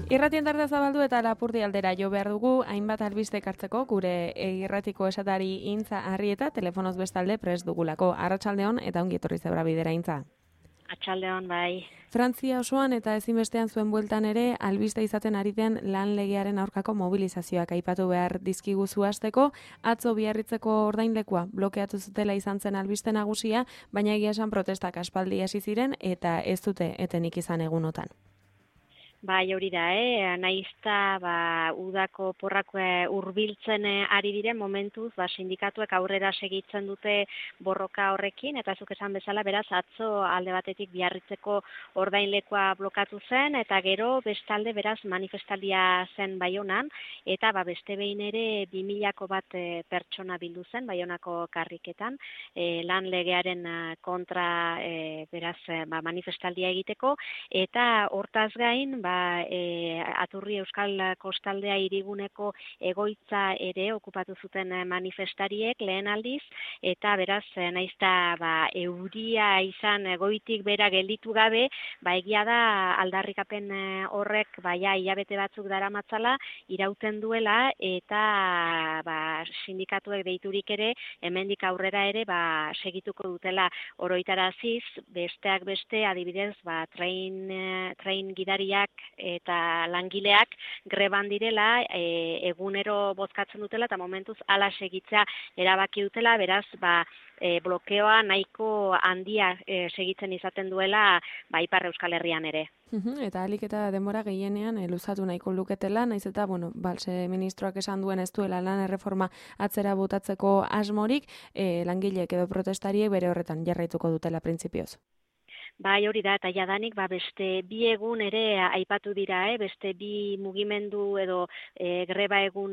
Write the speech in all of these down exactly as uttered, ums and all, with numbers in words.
Irratien tarda zabaldu eta Lapurdi aldera jo behar dugu, hainbat albiste hartzeko gure irratiko esatari Intza Arrieta telefonoz bestalde prest dugulako. Arratsaldeon eta ongi etorri zebra bidera Intza. Atxaldeon, bai. Frantzia osoan eta ezinbestean zuen bueltan ere albiste izaten ari den lan legearen aurkako mobilizazioak aipatu behar dizkiguzu hasteko, atzo Biarritzeko ordainlekua blokeatu zutela izan zen albiste nagusia, baina egia esan protestak aspaldi hasi ziren eta ez dute etenik izan egunotan. Bai, hori da, eh? Naizta, ba, udako porrak hurbiltzen ari diren momentuz, ba, sindikatuek aurrera segitzen dute borroka horrekin, eta zuk esan bezala, beraz, atzo alde batetik Biarritzeko ordainlekoa blokatu zen, eta gero bestalde, beraz, manifestaldia zen Baionan, eta ba, beste behin ere bi milako bat e, pertsona bildu zen Baionako karriketan, e, lan legearen kontra, e, beraz, e, ba, manifestaldia egiteko, eta hortaz gain, ba, Ba, e, Aturri Euskal Kostaldea hiriguneko egoitza ere okupatu zuten manifestariek lehen aldiz, eta beraz, naizta ba, euria izan goitik bera gelditu gabe, ba, egia da aldarrikapen horrek ba, ja, hilabete batzuk daramatzala irauten duela, eta ba, sindikatuek deiturik ere, hemendik aurrera ere ba, segituko dutela oroitaraziz, besteak beste, adibidez, ba, train, train gidariak eta langileak greban direla, e, egunero bozkatzen dutela eta momentuz hala segitza erabaki dutela, beraz, ba, e, blokeoa nahiko handia e, segitzen izaten duela ba, Ipar Euskal Herrian ere. Eta alik eta denbora gehienean e, luzatu nahiko luketela, naiz eta, bueno, balse ministroak esan duen ez duela lan erreforma atzera botatzeko asmorik, e, langileek edo protestariek bere horretan jarraituko dutela printzipioz. Bai, hori da, eta jadanik, ba, beste bi egun ere aipatu dira, eh? beste bi mugimendu edo e, greba egun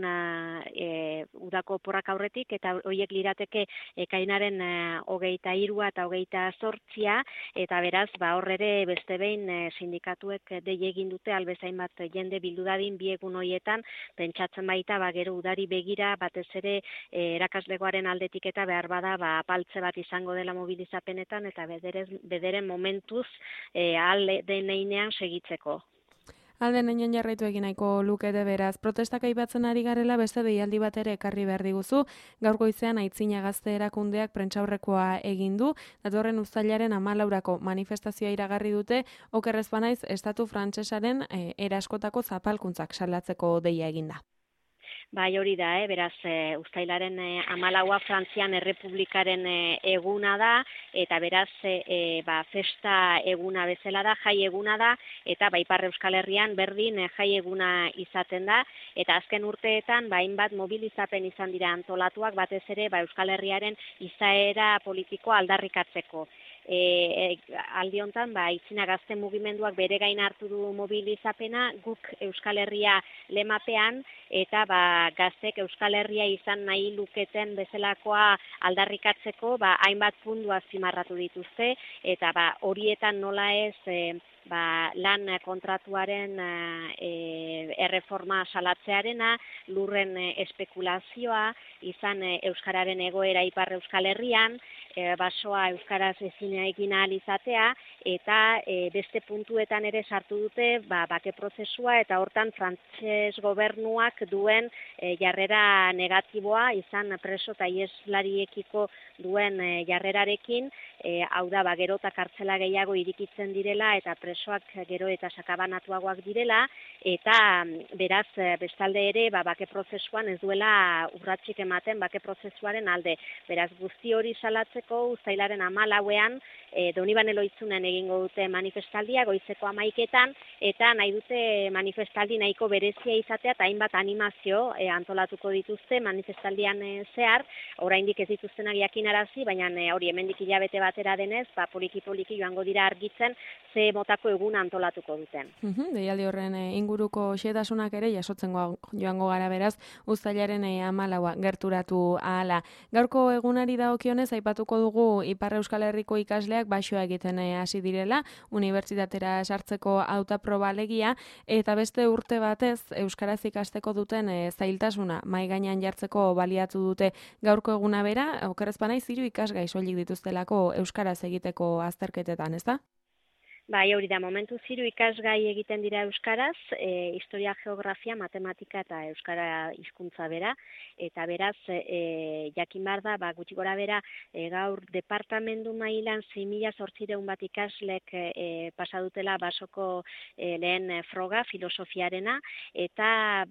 e, udako porrak aurretik, eta horiek lirateke ekainaren e, hogeita hirua eta hogeita zortzia, eta beraz, ba, horre beste behin e, sindikatuek dei egin dute, albezain bat jende bildu dadin bi egun horietan, pentsatzen baita, ba, gero udari begira, batez ere e, erakaslegoaren aldetik eta behar bada, ba, paltze bat izango dela mobilizapenetan, eta bederen, bederen moment momentuz e, alde deneinean segitzeko. Alde neinen jarraitu egin nahiko lukete beraz. Protestak aipatzen ari garela beste deialdi bat ere ekarri behar diguzu. Gaur goizean Aitzina Gazte erakundeak prentsaurrekoa egin du. Datorren uztailaren hamalaurako manifestazioa iragarri dute, okerrez banaiz estatu frantsesaren e, eraskotako zapalkuntzak salatzeko deia eginda. Bai, hori da, eh? beraz, e, uztailaren e, amalaua Frantzian Errepublikaren e, eguna da, eta beraz, e, ba, festa eguna bezala da, jai eguna da, eta ba, Ipar Euskal Herrian berdin e, jai eguna izaten da, eta azken urteetan, ba, hainbat mobilizapen izan dira antolatuak, batez ere, ba, Euskal Herriaren izaera politikoa aldarrikatzeko. E, e, aldi hontan, ba, Aitzina Gazte mugimenduak bere gain hartu du mobilizapena, guk Euskal Herria lemapean, eta ba, gaztek Euskal Herria izan nahi luketen bezalakoa aldarrikatzeko, ba, hainbat puntu azpimarratu dituzte, eta ba, horietan nola ez e, ba, lan kontratuaren e, erreforma salatzearena, lurren e, espekulazioa, izan e, Euskararen egoera Ipar Euskal Herrian, e, basoa Euskaraz ezin egin ahal izatea, eta e, beste puntuetan ere sartu dute ba, bake prozesua, eta hortan frantses gobernuak duen e, jarrera negatiboa, izan preso eta ieslariekiko duen e, jarrerarekin, e, hau da, ba, gero eta kartzela gehiago irikitzen direla, eta presoak gero eta sakabanatuagoak direla, eta beraz, bestalde ere, ba, bake prozesuan ez duela urratxik ematen bake prozesuaren alde. Beraz, guzti hori salatzeko, uztailaren hamalauean, e, Donibane Loitzunen egingo dute manifestaldia, goizeko hamaiketan, eta nahi dute manifestaldi nahiko berezia izatea, eta hainbat animazio e, antolatuko dituzte manifestaldian e, zehar, oraindik ez dituztenak jakinarazi, baina e, hori hemendik hilabete batera denez, ba, poliki-poliki joango dira argitzen, ze motako egun antolatuko duten. Uhum, deialdi horren e, inguruko xetasunak ere jasotzen joango gara beraz, uztailaren e, hamalaua gerturatu ahala. Gaurko egunari dagokionez aipatuko dugu Ipar Euskal Herriko ikasleak baxoa egiten hasi direla, unibertsitatera sartzeko hautaproba alegia, eta beste urte batez euskaraz ikasteko duten e, zailtasuna mai gainean jartzeko baliatu dute gaurko eguna bera, okerrez banaiz hiru ikasgai soilik dituztelako euskaraz egiteko azterketetan, ezta? Bai, hori da, momentu ziru ikasgai egiten dira euskaraz, e, historia, geografia, matematika eta euskara hizkuntza bera, eta beraz, e, jakin behar da, ba, gutxi gora bera, e, gaur departamendu mailan sei mila zortziehun bat ikaslek e, pasa dutela basoko e, lehen froga, filosofiarena, eta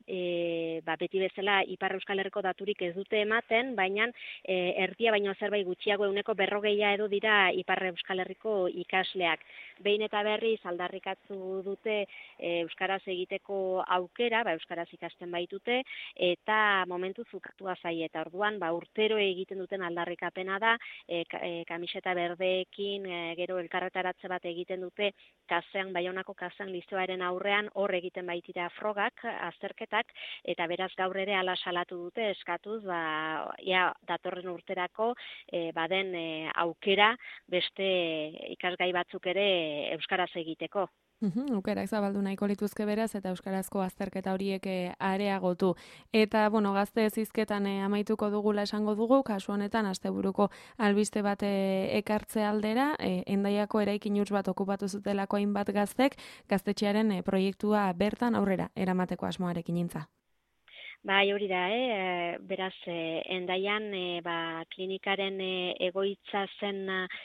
e, ba, beti bezala Ipar Euskal Herriko daturik ez dute ematen, baina e, erdia baino zerbait gutxiago euneko berrogeia edo dira Ipar Euskal Herriko ikasleak. Behin eta berriz aldarrikatu dute e, euskaraz egiteko aukera, ba, euskaraz ikasten baitute, eta momentu zukatua zaie, eta orduan ba, urtero egiten duten aldarrikapena da, e, e, kamiseta berdeekin, e, gero elkarretaratze bat egiten dute, kasean, Baionako kasean listoaren aurrean, hor egiten baitira frogak, azterketak, eta beraz gaur ere ala salatu dute, eskatuz, ba, ia, datorren urterako, e, baden e, aukera, beste ikasgai batzuk ere euskaraz egiteko. Uhum, aukerak zabaldu nahiko lituzke beraz eta euskarazko azterketa horiek areagotu. Eta, bueno, gazte hizketan e, amaituko dugula esango dugu, kasu honetan asteburuko albiste bat e, ekartze aldera, e, Hendaiako eraikin huts bat okupatu zutelako hainbat gaztek, gaztetxearen e, proiektua bertan aurrera eramateko asmoarekin intza. Bai, hori da, eh? beraz, eh, Hendaian eh, ba, klinikaren eh, egoitza zen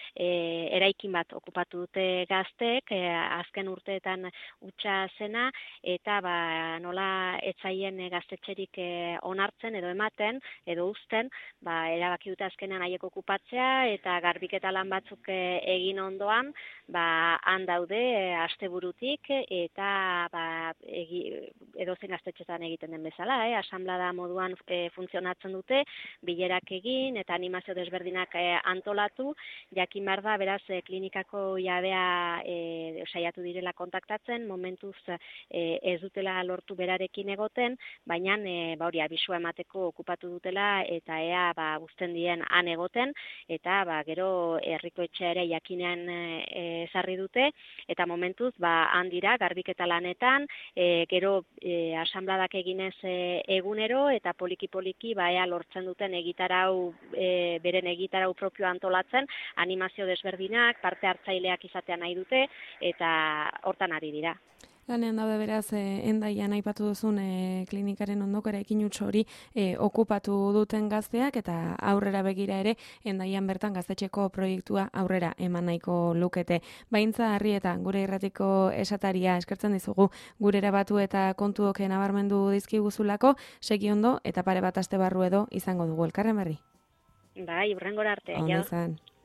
eh, eraikin bat okupatu dute gaztek, eh, azken urteetan hutsa zena, eta ba, nola etzaien eh, gaztetxerik eh, onartzen edo ematen, edo uzten, ba, erabaki dute azkenean haiek okupatzea, eta garbiketa lan batzuk eh, egin ondoan, ba, han daude eh, asteburutik, eta ba, egi, edozein gaztetxetan egiten den bezala, eh? Asamblada moduan e, funtzionatzen dute, bilerak egin eta animazio desberdinak e, antolatu, jakin behar da, beraz, e, klinikako jabea e, saiatu direla kontaktatzen, momentuz e, ez dutela lortu berarekin egoten, baina e, ba, hori abisua emateko okupatu dutela eta ea ba, uzten dien han egoten, eta ba, gero herriko etxea ere jakinean ezarri e, dute, eta momentuz ba, han dira garbiketa lanetan, e, gero e, asambladak eginez e, egunero eta poliki-poliki ba, ea lortzen duten egitarau, e, beren egitarau propio antolatzen, animazio desberdinak, parte hartzaileak izatea nahi dute, eta hortan ari dira. Lanean daude beraz, eh, Hendaian aipatu duzun eh, klinikaren ondoko eraikin huts hori eh, okupatu duten gazteak eta aurrera begira ere Hendaian bertan gaztetxeko proiektua aurrera eman nahiko lukete. Baintza Arrieta, gure irratiko esataria eskertzen dizugu gurera batu eta kontuok nabarmendu dizkiguzulako, segi ondo eta pare bat aste barru edo izango dugu elkarren berri. Bai, hurrengora arte. Ondo izan.